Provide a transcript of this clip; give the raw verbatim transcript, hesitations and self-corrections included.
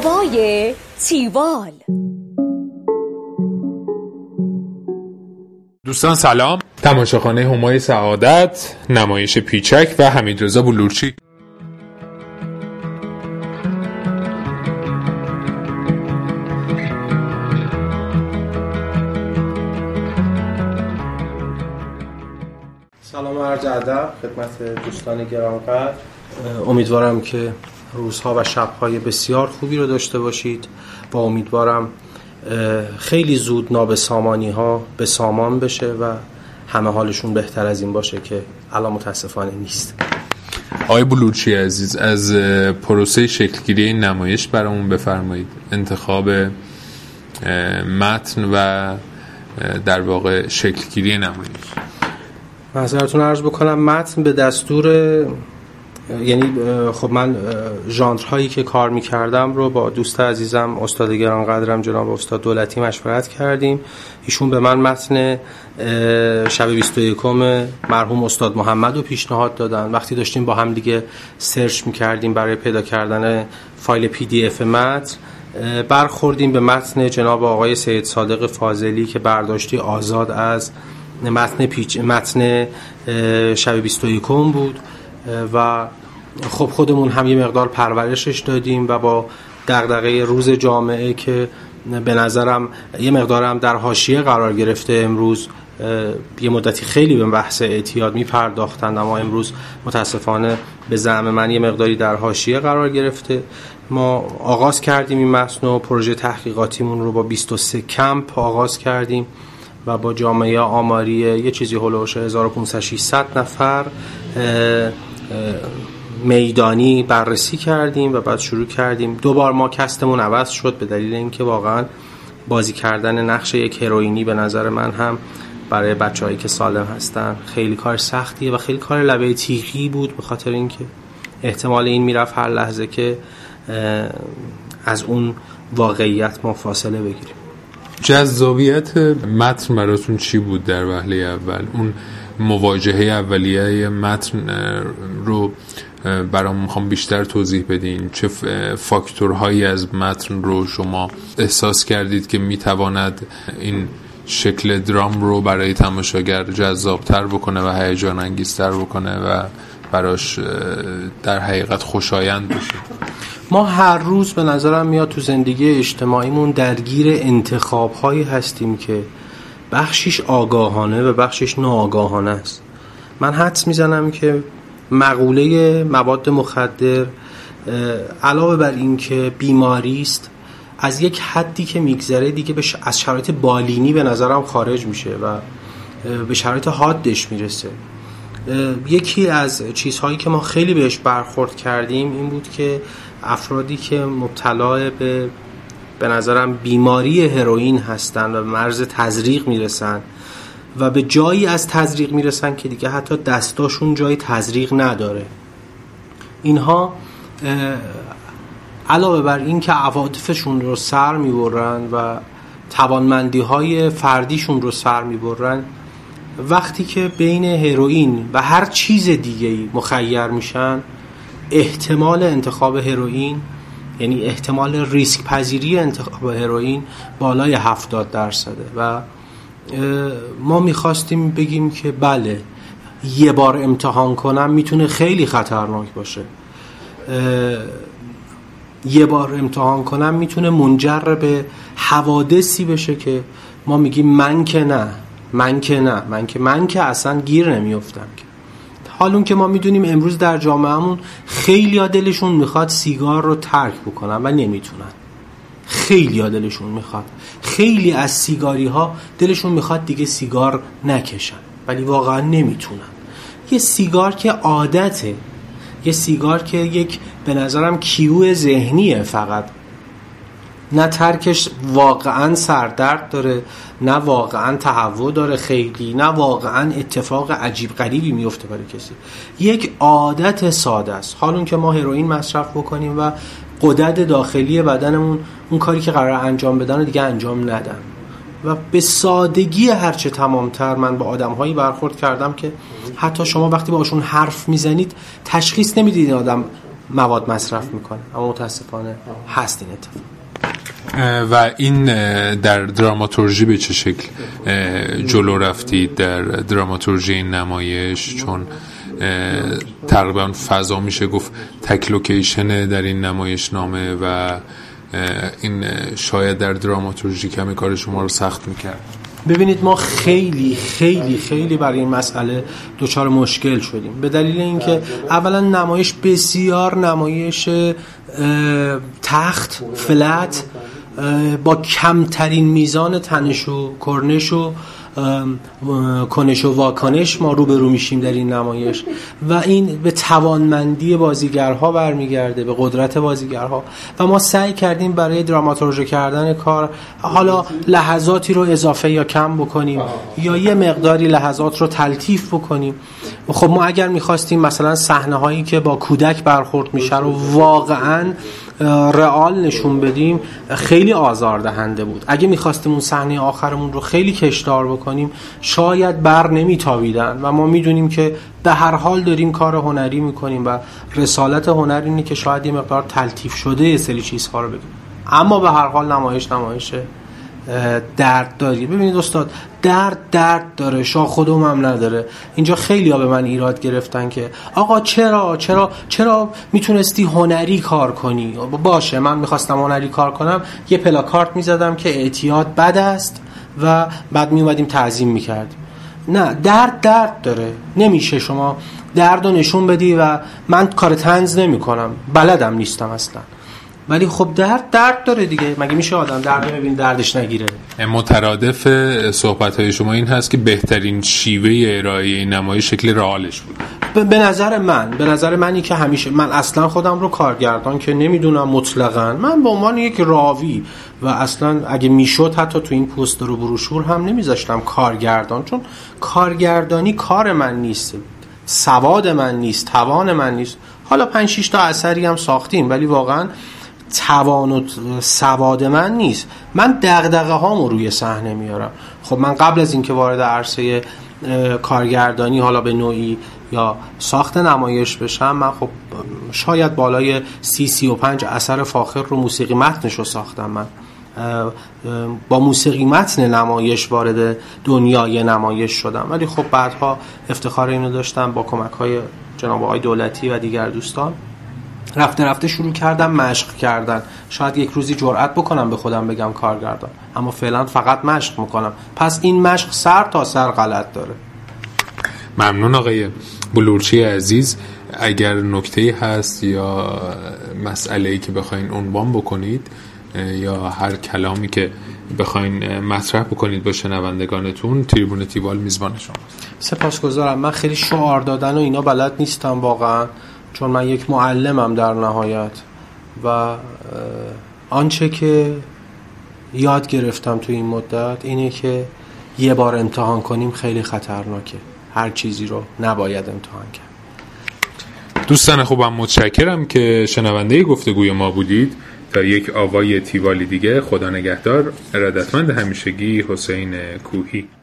هوای تیوال. دوستان سلام. تماشاخانه همای سعادت، نمایش پیچک و حمیدرضا بلورچی. سلام و عرض ادب خدمت دوستان گرانقدر. امیدوارم که روزها و شب‌های بسیار خوبی رو داشته باشید و امیدوارم خیلی زود نابسامانی‌ها به سامان بشه و همه حالشون بهتر از این باشه که الان متاسفانه نیست. آقای بلورچی عزیز، از پروسه شکلگیری این نمایش برامون بفرمایید. انتخاب متن و در واقع شکلگیری نمایش. معذرتون عرض بکنم، متن به دستور، یعنی خب من ژانرهایی که کار می‌کردم رو با دوست عزیزم استاد گرانقدرم جناب استاد دولتی مشورت کردیم. ایشون به من متن شب بیست و یکم مرحوم استاد محمد رو پیشنهاد دادن. وقتی داشتیم با هم دیگه سرچ می‌کردیم برای پیدا کردن فایل پی دی اف متن، برخوردیم به متن جناب آقای سید صادق فاضلی که برداشتی آزاد از متن پیچ متن شب بیست و یکم بود و خب خودمون هم یه مقدار پرورشش دادیم و با دغدغه روز جامعه که به نظرم یه مقدار هم در حاشیه قرار گرفته، امروز یه مدتی خیلی به بحث اعتیاد میپرداختند اما امروز متاسفانه به زعم من یه مقداری در حاشیه قرار گرفته. ما آغاز کردیم این متن و پروژه تحقیقاتیمون رو با بیست و سه کمپ آغاز کردیم و با جامعه آماری یه چیزی هلوش هزار و پانصد ششصد نفر میدانی بررسی کردیم و بعد شروع کردیم. دوبار ما کستمون عوض شد به دلیل اینکه واقعا بازی کردن نقش یک هروئینی به نظر من هم برای بچه‌هایی که سالم هستن خیلی کار سختیه و خیلی کار لبه تیغی بود، به خاطر اینکه احتمال این میرفت هر لحظه که از اون واقعیت ما فاصله بگیریم. جذابیت متن براتون چی بود در وهله اول؟ اون مواجهه اولیه متن رو برام میخوام بیشتر توضیح بدین. چه فاکتورهایی از متن رو شما احساس کردید که میتواند این شکل درام رو برای تماشاگر جذابتر بکنه و هیجان انگیزتر بکنه و براش در حقیقت خوشایند بشه؟ ما هر روز به نظرم میاد تو زندگی اجتماعیمون درگیر انتخاب‌هایی هستیم که بخشش آگاهانه و بخشش ناآگاهانه است. من حدس میزنم که مقوله مواد مخدر علاوه بر این که بیماری است، از یک حدی که میگذره دیگه به از شرایط بالینی به نظرم خارج میشه و به شرایط حادش میرسه. یکی از چیزهایی که ما خیلی بهش برخورد کردیم این بود که افرادی که مبتلا به به نظرم بیماری هروئین هستن و به مرز تزریق میرسن و به جایی از تزریق میرسن که دیگه حتی دستاشون جای تزریق نداره، اینها علاوه بر این که عواطفشون رو سر میبرن و توانمندی های فردیشون رو سر میبرن، وقتی که بین هروئین و هر چیز دیگه‌ای مخیر میشن، احتمال انتخاب هروئین، یعنی احتمال ریسک پذیری انتخاب هروئین بالای هفتاد درصده و ما میخواستیم بگیم که بله، یه بار امتحان کنم میتونه خیلی خطرناک باشه، یه بار امتحان کنم میتونه منجر به حوادثی بشه که ما میگیم من که نه من که نه من که من که اصلا گیر نمیافتم. حالون که ما میدونیم امروز در جامعهمون خیلی ها دلشون میخواد سیگار رو ترک بکنن و نمیتونن. خیلی ها دلشون میخواد، خیلی از سیگاری ها دلشون میخواد دیگه سیگار نکشن ولی واقعا نمیتونن. یه سیگار که عادته، یه سیگار که یک به نظرم کیو ذهنیه فقط، نه ترکش واقعا سردرد داره، نه واقعا تهوع داره خیلی، نه واقعا اتفاق عجیب غریبی میفته برای کسی. یک عادت ساده است. حالون که ما هروئین مصرف بکنیم و غدد داخلی بدنمون اون کاری که قرار انجام بدن دیگه انجام ندن و به سادگی هرچه تمامتر من با آدم‌هایی برخورد کردم که حتی شما وقتی باشون حرف میزنید تشخیص نمیدید این آدم مواد مصرف میکنه، اما متاسفانه هست این اتفاق. و این در دراماتورژی به چه شکل جلو رفتید در دراماتورژی این نمایش؟ چون تقریبا فضا میشه گفت تک لوکیشن در این نمایش نامه و این شاید در دراماتورژی کمی کار شما رو سخت میکرد. ببینید ما خیلی خیلی خیلی برای این مسئله دچار مشکل شدیم، به دلیل اینکه اولا نمایش بسیار نمایش تخت فلت با کمترین میزان تنش و کرنش و کنش و واکنش ما روبرو میشیم در این نمایش و این به توانمندی بازیگرها برمیگرده، به قدرت بازیگرها و ما سعی کردیم برای دراماتورژی کردن کار حالا لحظاتی رو اضافه یا کم بکنیم یا یه مقداری لحظات رو تلطیف بکنیم. خب ما اگر میخواستیم مثلا صحنه هایی که با کودک برخورد میشه رو واقعا رئال نشون بدیم خیلی آزاردهنده بود. اگه میخواستیم اون صحنه آخرمون رو خیلی کشدار بکنیم شاید بر نمیتابیدن و ما میدونیم که به هر حال داریم کار هنری میکنیم و رسالت هنر اینه که شاید یه مقدار تلطیف شده یه سری چیزها رو بگیم، اما به هر حال نمایش نمایش درد داری. ببینید استاد، درد درد داره، شاه خودم هم نداره. اینجا خیلی ها به من ایراد گرفتن که آقا چرا چرا چرا میتونستی هنری کار کنی؟ باشه من میخواستم هنری کار کنم یه پلاکارت میزدم که اعتیاد بد است و بعد میومدیم تعظیم میکردیم. نه، درد درد داره، نمیشه شما درد رو نشون بدی و من کار طنز نمی کنم، بلدم نیستم اصلا، ولی خب درد درد داره دیگه. مگه میشه آدم درد ببین دردش نگیره؟ مترادف صحبت‌های شما این هست که بهترین شیوه ارائه این نمایش شکل رئالش بود. به نظر من به نظر منی که همیشه من اصلا خودم رو کارگردان که نمیدونم مطلقاً، من به عنوان یک راوی و اصلا اگه میشد حتی تو این پوستر و بروشور هم نمیذاشتم کارگردان، چون کارگردانی کار من نیست، سواد من نیست، توان من نیست. حالا پنج شش تا اثری هم ساختیم ولی واقعاً توان و سواد من نیست. من دغدغه هامو روی صحنه میارم. خب من قبل از اینکه وارد عرصه کارگردانی حالا به نوعی یا ساخت نمایش بشم، من خب شاید بالای سی سی و پنج اثر فاخر رو موسیقی متنش رو ساختم. من با موسیقی متن نمایش وارد دنیای نمایش شدم، ولی خب بعدها افتخار اینو داشتم با کمک های جناب آقای دولتی و دیگر دوستان رفته رفته شروع کردم مشق کردن. شاید یک روزی جرأت بکنم به خودم بگم کارگردان، اما فعلا فقط مشق میکنم. پس این مشق سر تا سر غلط داره. ممنون آقای بلورچی عزیز. اگر نکته‌ای هست یا مسئله‌ای که بخواین عنوان بکنید یا هر کلامی که بخواین مطرح بکنید با شنوندگانتون، تریبون تیوال میزبان شماست. سپاسگزارم. من خیلی شعار دادن و اینا بلد نیستم واقعا، چون من یک معلمم در نهایت و آنچه که یاد گرفتم تو این مدت اینه که یه بار امتحان کنیم خیلی خطرناکه، هر چیزی رو نباید امتحان کرد. دوستان خوبم، متشکرم که شنونده گفتگوی ما بودید. تا یک آوای تیوالی دیگه، خدا نگهدار. ارادتمند همیشگی، حسین کوهی.